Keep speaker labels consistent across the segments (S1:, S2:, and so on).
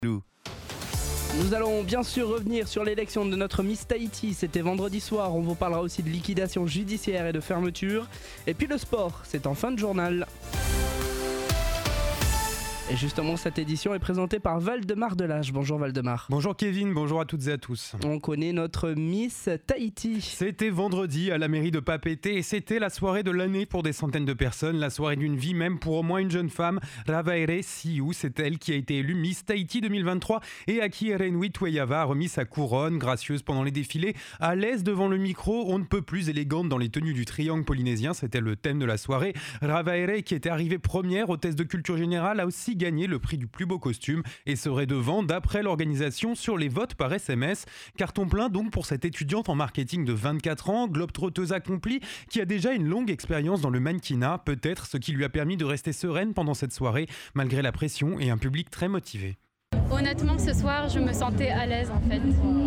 S1: Nous allons bien sûr revenir sur l'élection de notre Miss Tahiti, c'était vendredi soir, on vous parlera aussi de liquidation judiciaire et de fermeture. Et puis le sport, c'est en fin de journal. Et justement, cette édition est présentée par Valdemar Delage. Bonjour Valdemar.
S2: Bonjour Kevin, bonjour à toutes et à tous.
S1: On connaît notre Miss Tahiti.
S2: C'était vendredi à la mairie de Papeete et c'était la soirée de l'année pour des centaines de personnes, la soirée d'une vie même pour au moins une jeune femme, Ravaere Siu. C'est elle qui a été élue Miss Tahiti 2023 et à qui Renui Tueyava a remis sa couronne, gracieuse pendant les défilés, à l'aise devant le micro, on ne peut plus élégante dans les tenues du triangle polynésien, c'était le thème de la soirée. Ravaere, qui était arrivée première au test de culture générale, a aussi gagné le prix du plus beau costume et serait devant d'après l'organisation sur les votes par SMS. Carton plein donc pour cette étudiante en marketing de 24 ans, globe-trotteuse accomplie, qui a déjà une longue expérience dans le mannequinat, peut-être ce qui lui a permis de rester sereine pendant cette soirée malgré la pression et un public très motivé.
S3: Honnêtement, ce soir, je me sentais à l'aise en fait.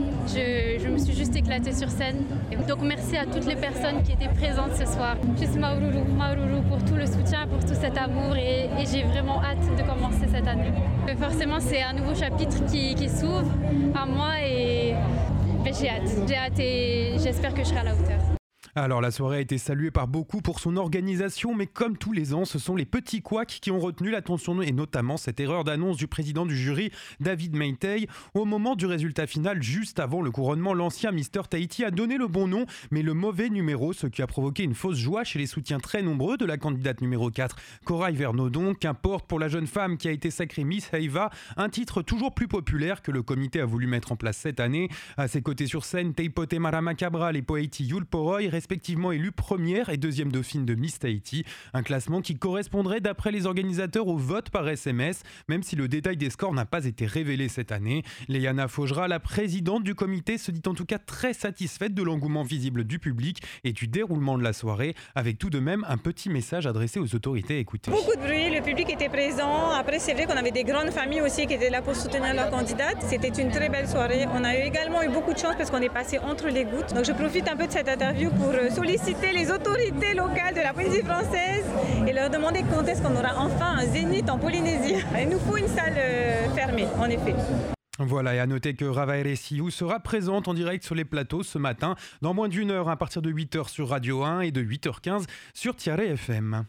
S3: Je me suis juste éclatée sur scène. Et donc merci à toutes les personnes qui étaient présentes ce soir. Juste Maururu pour tout le soutien, pour tout cet amour et j'ai vraiment hâte de commencer cette année. Forcément, c'est un nouveau chapitre qui s'ouvre à moi et j'ai hâte et j'espère que je serai à la hauteur.
S2: Alors la soirée a été saluée par beaucoup pour son organisation, mais comme tous les ans, ce sont les petits couacs qui ont retenu l'attention et notamment cette erreur d'annonce du président du jury, David Meitei. Au moment du résultat final, juste avant le couronnement, l'ancien Mister Tahiti a donné le bon nom, mais le mauvais numéro, ce qui a provoqué une fausse joie chez les soutiens très nombreux de la candidate numéro 4, Corail Vernodon. Qu'importe pour la jeune femme qui a été sacrée Miss Heiva, un titre toujours plus populaire que le comité a voulu mettre en place cette année. À ses côtés sur scène, Teipote Marama Cabral et Poeiti Yulporoi, respectivement élue première et deuxième dauphine de Miss Tahiti, un classement qui correspondrait d'après les organisateurs au vote par SMS, même si le détail des scores n'a pas été révélé cette année. Léana Faugera, la présidente du comité, se dit en tout cas très satisfaite de l'engouement visible du public et du déroulement de la soirée, avec tout de même un petit message adressé aux autorités. Écoutez.
S4: Beaucoup de bruit, le public était présent. Après, c'est vrai qu'on avait des grandes familles aussi qui étaient là pour soutenir leur candidate. C'était une très belle soirée. On a également eu beaucoup de chance parce qu'on est passé entre les gouttes. Donc je profite un peu de cette interview pour solliciter les autorités locales de la Polynésie française et leur demander quand est-ce qu'on aura enfin un zénith en Polynésie. Il nous faut une salle fermée, en effet.
S2: Voilà, et à noter que Ravaere Siu sera présente en direct sur les plateaux ce matin, dans moins d'une heure, à partir de 8h sur Radio 1 et de 8h15 sur Tiare FM.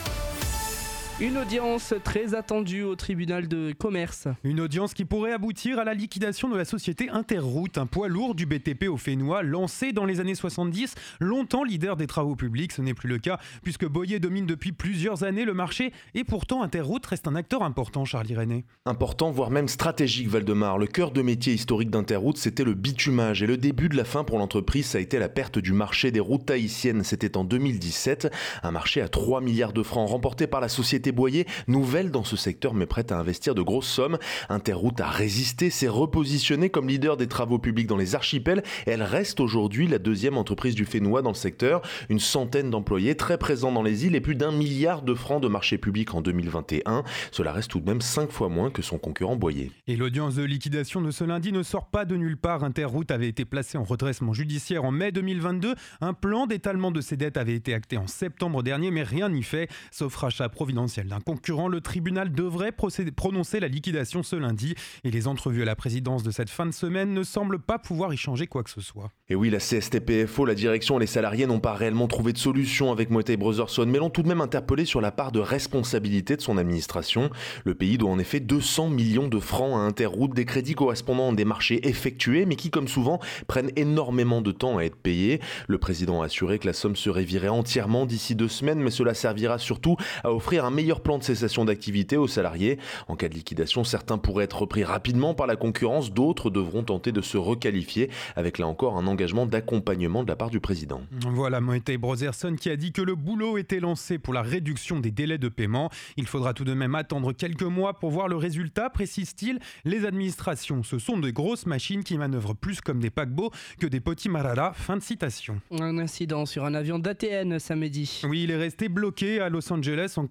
S1: Une audience très attendue au tribunal de commerce.
S2: Une audience qui pourrait aboutir à la liquidation de la société Interroute, un poids lourd du BTP au Fénois, lancé dans les années 70, longtemps leader des travaux publics. Ce n'est plus le cas, puisque Boyer domine depuis plusieurs années le marché, et pourtant Interroute reste un acteur important, Charlie René.
S5: Important, voire même stratégique, Valdemar. Le cœur de métier historique d'Interroute, c'était le bitumage, et le début de la fin pour l'entreprise, ça a été la perte du marché des routes tahitiennes. C'était en 2017, un marché à 3 milliards de francs, remporté par la société Boyer, nouvelle dans ce secteur mais prête à investir de grosses sommes. Interroute a résisté, s'est repositionnée comme leader des travaux publics dans les archipels et elle reste aujourd'hui la deuxième entreprise du Fénois dans le secteur. Une centaine d'employés très présents dans les îles et plus d'1 milliard de francs de marché public en 2021. Cela reste tout de même 5 fois moins que son concurrent Boyer.
S2: Et l'audience de liquidation de ce lundi ne sort pas de nulle part. Interroute avait été placé en redressement judiciaire en mai 2022. Un plan d'étalement de ses dettes avait été acté en septembre dernier, mais rien n'y fait, sauf rachat providentiel d'un concurrent. Le tribunal devrait prononcer la liquidation ce lundi et les entrevues à la présidence de cette fin de semaine ne semblent pas pouvoir y changer quoi que ce soit.
S5: Et oui, la CSTPFO, la direction et les salariés n'ont pas réellement trouvé de solution avec Moët & Brotherson, mais l'ont tout de même interpellé sur la part de responsabilité de son administration. Le pays doit en effet 200 millions de francs à Interroute, des crédits correspondant à des marchés effectués, mais qui, comme souvent, prennent énormément de temps à être payés. Le président a assuré que la somme serait virée entièrement d'ici 2 semaines, mais cela servira surtout à offrir un meilleur plan de cessation d'activité aux salariés. En cas de liquidation, certains pourraient être repris rapidement par la concurrence, d'autres devront tenter de se requalifier, avec là encore un engagement d'accompagnement de la part du président.
S2: Voilà Moët & Brotherson qui a dit que le boulot était lancé pour la réduction des délais de paiement. Il faudra tout de même attendre quelques mois pour voir le résultat, précise-t-il. Les administrations, ce sont de grosses machines qui manœuvrent plus comme des paquebots que des petits mararas. Fin de citation.
S1: Un incident sur un avion d'ATN samedi.
S2: Oui, il est resté bloqué à Los Angeles en cause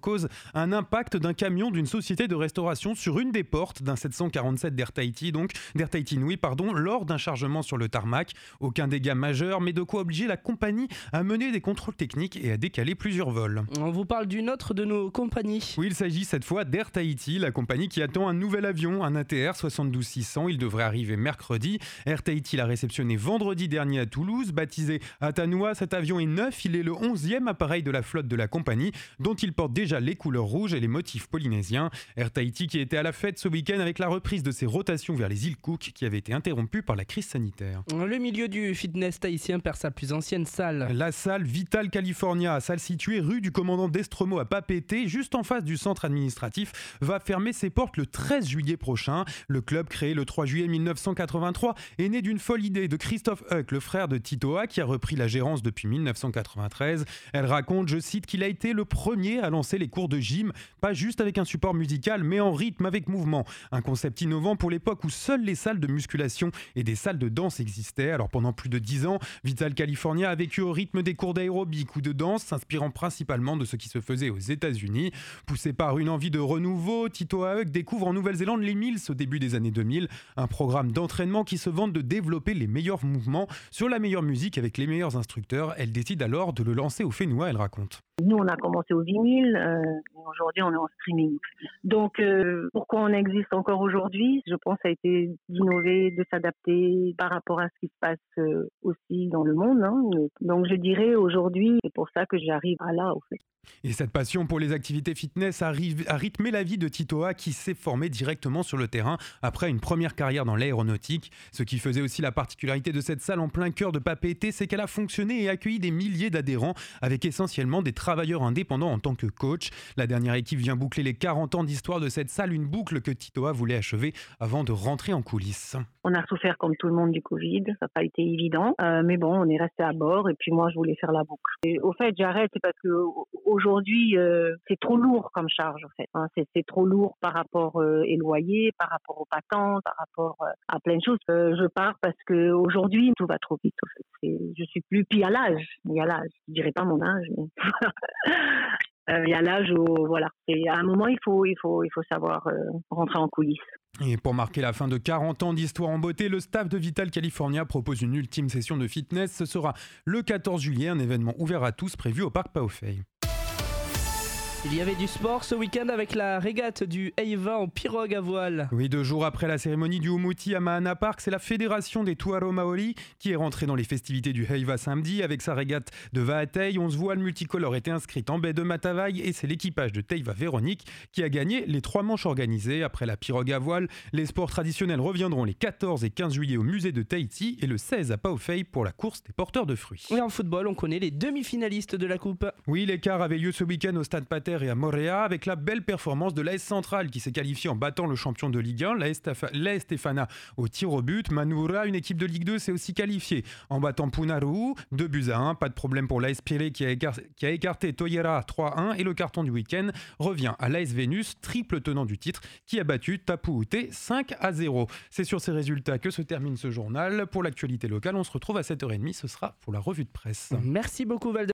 S2: un impact d'un camion d'une société de restauration sur une des portes d'un 747 d'Air Tahiti, lors d'un chargement sur le tarmac. Aucun dégât majeur, mais de quoi obliger la compagnie à mener des contrôles techniques et à décaler plusieurs vols.
S1: On vous parle d'une autre de nos compagnies.
S2: Oui, il s'agit cette fois d'Air Tahiti, la compagnie qui attend un nouvel avion, un ATR 72-600. Il devrait arriver mercredi. Air Tahiti l'a réceptionné vendredi dernier à Toulouse. Baptisé Atanua, cet avion est neuf. Il est le 11e appareil de la flotte de la compagnie, dont il porte déjà les couleurs rouges et les motifs polynésiens. Air Tahiti qui était à la fête ce week-end avec la reprise de ses rotations vers les îles Cook qui avaient été interrompues par la crise sanitaire.
S1: Le milieu du fitness tahitien perd sa plus ancienne salle.
S2: La salle Vital California, salle située rue du commandant d'Estremo à Papeete, juste en face du centre administratif, va fermer ses portes le 13 juillet prochain. Le club, créé le 3 juillet 1983, est né d'une folle idée de Christophe Huck, le frère de Titoa, qui a repris la gérance depuis 1993. Elle raconte, je cite, qu'il a été le premier à lancer les cours de gym, pas juste avec un support musical, mais en rythme avec mouvement. Un concept innovant pour l'époque où seules les salles de musculation et des salles de danse existaient. Alors pendant plus de 10 ans, Vital California a vécu au rythme des cours d'aérobic ou de danse, s'inspirant principalement de ce qui se faisait aux États-Unis. Poussé par une envie de renouveau, Titoa Huck découvre en Nouvelle-Zélande les Mills au début des années 2000, un programme d'entraînement qui se vante de développer les meilleurs mouvements sur la meilleure musique avec les meilleurs instructeurs. Elle décide alors de le lancer au Fénois, elle raconte.
S6: Nous, on a commencé au vinyle, aujourd'hui on est en streaming. Donc, pourquoi on existe encore aujourd'hui ? Je pense que ça a été d'innover, de s'adapter par rapport à ce qui se passe aussi dans le monde. Donc, je dirais aujourd'hui, c'est pour ça que j'arrive à là, au fait.
S2: Et cette passion pour les activités fitness a rythmé la vie de Titoa qui s'est formé directement sur le terrain après une première carrière dans l'aéronautique. Ce qui faisait aussi la particularité de cette salle en plein cœur de Papeete, c'est qu'elle a fonctionné et accueilli des milliers d'adhérents avec essentiellement des travailleurs indépendants en tant que coach. La dernière équipe vient boucler les 40 ans d'histoire de cette salle, une boucle que Titoa voulait achever avant de rentrer en coulisses.
S6: On a souffert comme tout le monde du Covid, ça n'a pas été évident, mais bon, on est resté à bord et puis moi je voulais faire la boucle. Et au fait, j'arrête, c'est parce que aujourd'hui, c'est trop lourd comme charge, en fait. C'est trop lourd par rapport au loyer, par rapport aux patentes, par rapport à plein de choses. Je pars parce que aujourd'hui tout va trop vite, en fait. Je suis plus... Puis il y a l'âge. Je dirais pas mon âge, mais... Il y a l'âge où, voilà. Et à un moment, il faut savoir rentrer en coulisses.
S2: Et pour marquer la fin de 40 ans d'histoire en beauté, le staff de Vital California propose une ultime session de fitness. Ce sera le 14 juillet, un événement ouvert à tous prévu au parc Paofei.
S1: Il y avait du sport ce week-end avec la régate du Heiva en pirogue à voile.
S2: Oui, 2 jours après la cérémonie du Umuti à Mahana Park, c'est la fédération des Tuaro Maori qui est rentrée dans les festivités du Heiva samedi avec sa régate de Vaatei. 11 voiles multicolores étaient inscrites en baie de Matavai et c'est l'équipage de Teiva Véronique qui a gagné les 3 manches organisées. Après la pirogue à voile, les sports traditionnels reviendront les 14 et 15 juillet au musée de Tahiti et le 16 à Paofei pour la course des porteurs de fruits.
S1: Et en football, on connaît les demi-finalistes de la Coupe.
S2: Oui, l'écart avait lieu ce week-end au Stade Pater et à Morea avec la belle performance de l'AS Centrale qui s'est qualifiée en battant le champion de Ligue 1, l'AS Stefana au tir au but. Manura, une équipe de Ligue 2, s'est aussi qualifiée en battant Punaru 2-1. Pas de problème pour l'AS Pirée qui a écarté Toyera 3-1 et le carton du week-end revient à l'AS Vénus, triple tenant du titre, qui a battu Tapu Ute 5-0. C'est sur ces résultats que se termine ce journal. Pour l'actualité locale, on se retrouve à 7h30, ce sera pour la revue de presse.
S1: Merci beaucoup Val.